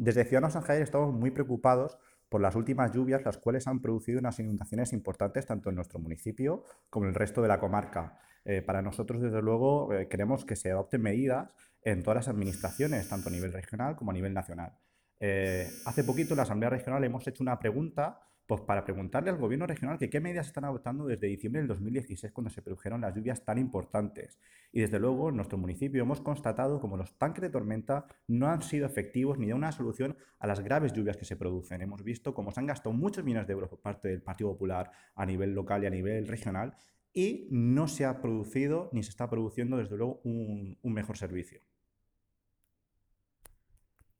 Desde Ciudadanos en Jaén estamos muy preocupados por las últimas lluvias, las cuales han producido unas inundaciones importantes tanto en nuestro municipio como en el resto de la comarca. Para nosotros, desde luego, queremos que se adopten medidas en todas las administraciones, tanto a nivel regional como a nivel nacional. Hace poquito en la Asamblea Regional hemos hecho una pregunta pues, para preguntarle al Gobierno regional que qué medidas están adoptando desde diciembre del 2016 cuando se produjeron las lluvias tan importantes. Y desde luego en nuestro municipio hemos constatado como los tanques de tormenta no han sido efectivos ni dan una solución a las graves lluvias que se producen. Hemos visto cómo se han gastado muchos millones de euros por parte del Partido Popular a nivel local y a nivel regional y no se ha producido ni se está produciendo desde luego un mejor servicio.